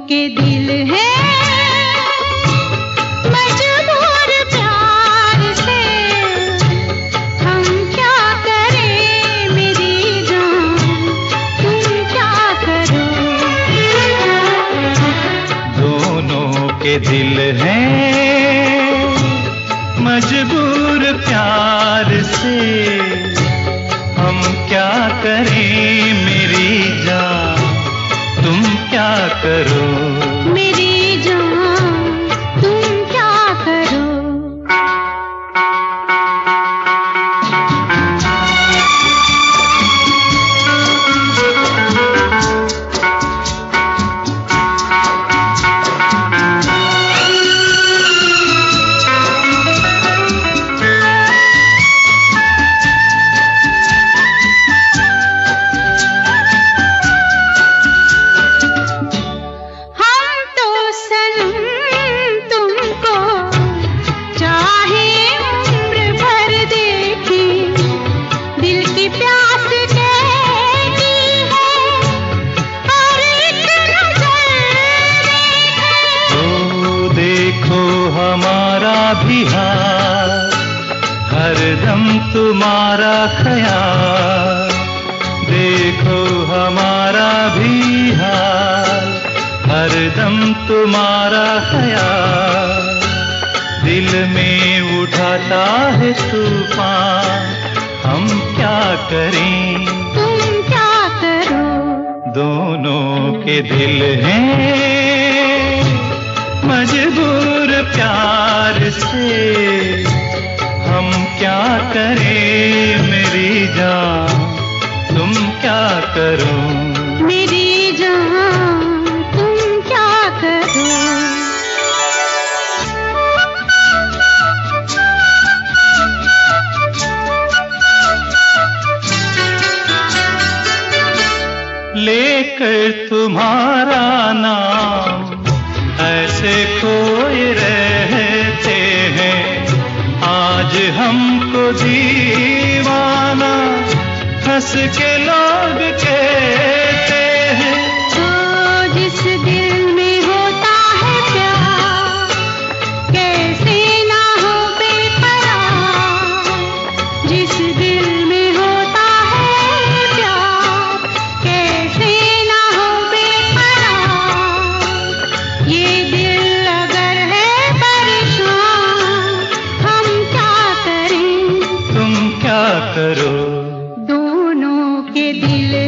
के दिल हैं मजबूर प्यार से, हम क्या करें मेरी जान, तुम क्या करो। दोनों के दिल हैं मजबूर प्यार से, हम क्या करें मेरी जान, तुम क्या करो। मेरी जान तुम क्या करो। हमारा भी हाल, हरदम तुम्हारा ख्याल, देखो हमारा भी हाल, हरदम तुम्हारा ख्याल, दिल में उठाता है तूफान, हम क्या करें, तुम क्या करो। दोनों के दिल हैं मजबूर प्यार से, हम क्या करें मेरी जान, तुम क्या करो। मेरी जान तुम क्या करो। लेकर तुम्हारा नाम ऐसे खोए रहते हैं, आज हमको दीवाना हंस के लोग कहते हैं। तो जिस दिल में होता है प्यार, कैसे ना हो बेकरार, जिस दिल में होता है प्यार, कैसे ना हो बेकरार, ये दिल अगर है परेशान, हम क्या करें, तुम क्या करो। दोनों के दिल